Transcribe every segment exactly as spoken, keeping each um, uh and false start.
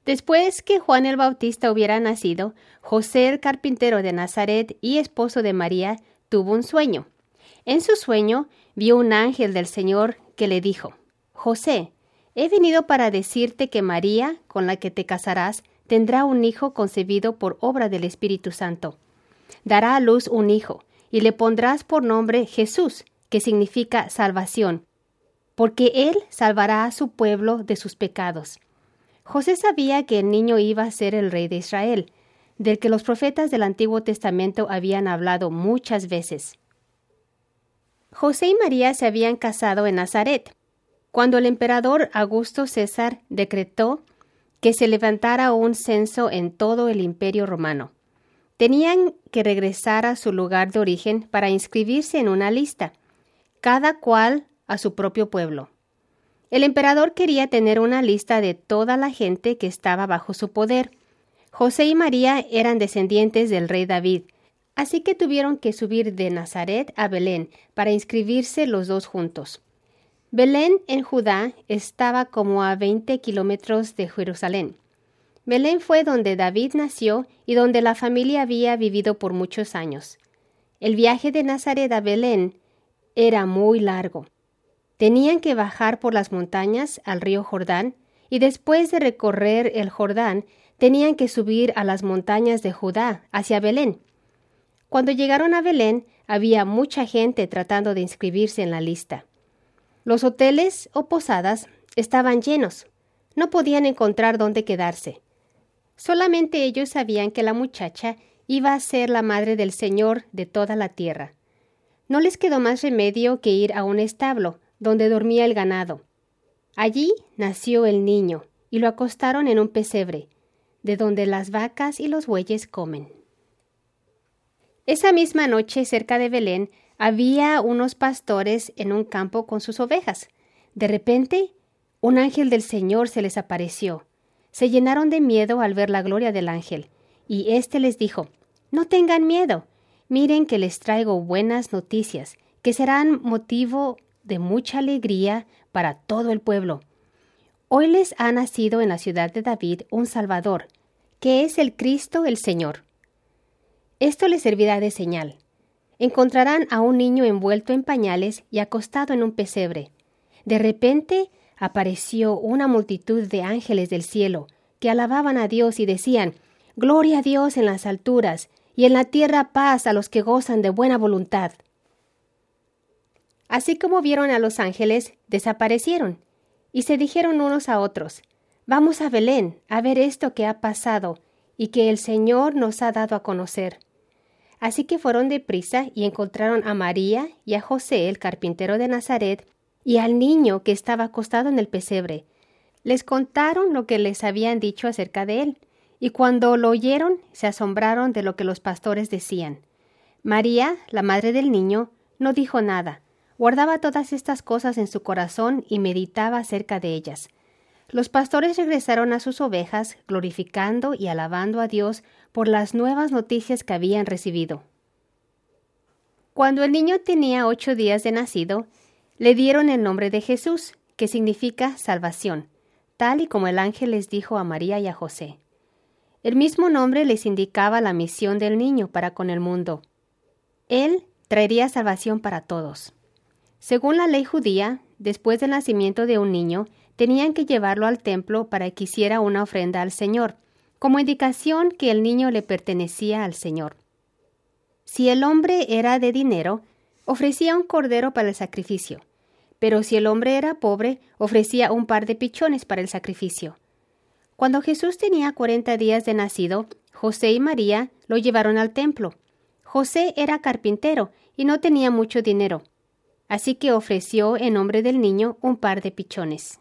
Después que Juan el Bautista hubiera nacido, José el carpintero de Nazaret y esposo de María tuvo un sueño. En su sueño vio un ángel del Señor que le dijo: José, he venido para decirte que María, con la que te casarás, tendrá un hijo concebido por obra del Espíritu Santo. Dará a luz un hijo, y le pondrás por nombre Jesús, que significa salvación, porque él salvará a su pueblo de sus pecados. José sabía que el niño iba a ser el rey de Israel, del que los profetas del Antiguo Testamento habían hablado muchas veces. José y María se habían casado en Nazaret, cuando el emperador Augusto César decretó que se levantara un censo en todo el Imperio Romano. Tenían que regresar a su lugar de origen para inscribirse en una lista, cada cual a su propio pueblo. El emperador quería tener una lista de toda la gente que estaba bajo su poder. José y María eran descendientes del rey David, así que tuvieron que subir de Nazaret a Belén para inscribirse los dos juntos. Belén, en Judá, estaba como a veinte kilómetros de Jerusalén. Belén fue donde David nació y donde la familia había vivido por muchos años. El viaje de Nazaret a Belén era muy largo. Tenían que bajar por las montañas al río Jordán y después de recorrer el Jordán tenían que subir a las montañas de Judá hacia Belén. Cuando llegaron a Belén había mucha gente tratando de inscribirse en la lista. Los hoteles o posadas estaban llenos. No podían encontrar dónde quedarse. Solamente ellos sabían que la muchacha iba a ser la madre del Señor de toda la tierra. No les quedó más remedio que ir a un establo, donde dormía el ganado. Allí nació el niño, y lo acostaron en un pesebre, de donde las vacas y los bueyes comen. Esa misma noche, cerca de Belén, había unos pastores en un campo con sus ovejas. De repente, un ángel del Señor se les apareció. Se llenaron de miedo al ver la gloria del ángel, y éste les dijo: «No tengan miedo, miren que les traigo buenas noticias, que serán motivo de mucha alegría para todo el pueblo. Hoy les ha nacido en la ciudad de David un Salvador, que es el Cristo el Señor. Esto les servirá de señal. Encontrarán a un niño envuelto en pañales y acostado en un pesebre». De repente apareció una multitud de ángeles del cielo que alababan a Dios y decían: «Gloria a Dios en las alturas, y en la tierra paz a los que gozan de buena voluntad». Así como vieron a los ángeles, desaparecieron, y se dijeron unos a otros: «Vamos a Belén a ver esto que ha pasado y que el Señor nos ha dado a conocer». Así que fueron deprisa y encontraron a María y a José, el carpintero de Nazaret, y al niño que estaba acostado en el pesebre. Les contaron lo que les habían dicho acerca de él, y cuando lo oyeron se asombraron de lo que los pastores decían. María, la madre del niño, no dijo nada. Guardaba todas estas cosas en su corazón y meditaba acerca de ellas. Los pastores regresaron a sus ovejas, glorificando y alabando a Dios por las nuevas noticias que habían recibido. Cuando el niño tenía ocho días de nacido, le dieron el nombre de Jesús, que significa salvación, tal y como el ángel les dijo a María y a José. El mismo nombre les indicaba la misión del niño para con el mundo. Él traería salvación para todos. Según la ley judía, después del nacimiento de un niño, tenían que llevarlo al templo para que hiciera una ofrenda al Señor, como indicación que el niño le pertenecía al Señor. Si el hombre era de dinero, ofrecía un cordero para el sacrificio, pero si el hombre era pobre, ofrecía un par de pichones para el sacrificio. Cuando Jesús tenía cuarenta días de nacido, José y María lo llevaron al templo. José era carpintero y no tenía mucho dinero, así que ofreció en nombre del niño un par de pichones.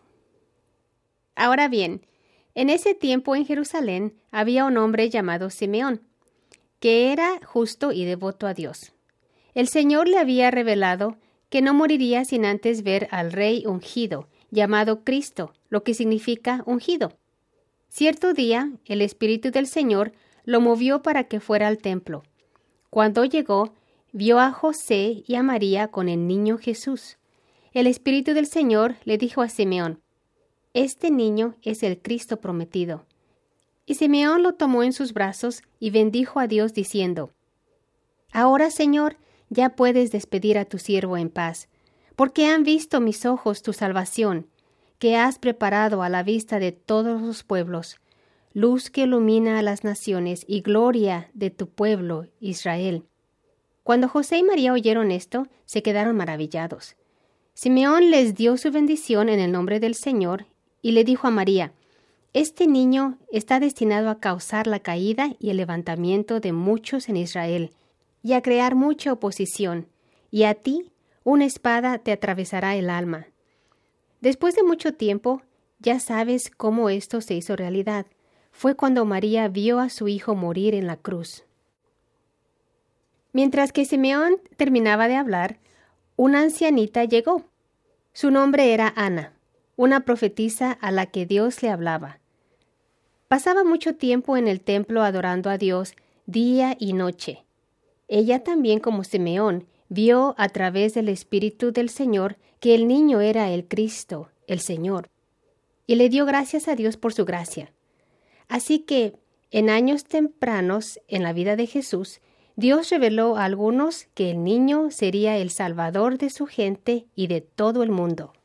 Ahora bien, en ese tiempo en Jerusalén había un hombre llamado Simeón, que era justo y devoto a Dios. El Señor le había revelado que no moriría sin antes ver al Rey ungido, llamado Cristo, lo que significa ungido. Cierto día, el Espíritu del Señor lo movió para que fuera al templo. Cuando llegó, vio a José y a María con el niño Jesús. El Espíritu del Señor le dijo a Simeón: «Este niño es el Cristo prometido, Y Simeón lo tomó en sus brazos y bendijo a Dios diciendo: Ahora, Señor, ya puedes despedir a tu siervo en paz, porque han visto mis ojos tu salvación, que has preparado a la vista de todos los pueblos, luz que ilumina a las naciones y gloria de tu pueblo Israel. Cuando José y María oyeron esto, se quedaron maravillados. Simeón les dio su bendición en el nombre del Señor y le dijo a María: Este niño está destinado a causar la caída y el levantamiento de muchos en Israel, y a crear mucha oposición, y a ti una espada te atravesará el alma. Después de mucho tiempo, ya sabes cómo esto se hizo realidad. Fue cuando María vio a su hijo morir en la cruz. Mientras que Simeón terminaba de hablar, una ancianita llegó. Su nombre era Ana, una profetisa a la que Dios le hablaba. Pasaba mucho tiempo en el templo adorando a Dios día y noche. Ella también, como Simeón, vio a través del Espíritu del Señor que el niño era el Cristo, el Señor, y le dio gracias a Dios por su gracia. Así que, en años tempranos en la vida de Jesús, Dios reveló a algunos que el niño sería el Salvador de su gente y de todo el mundo.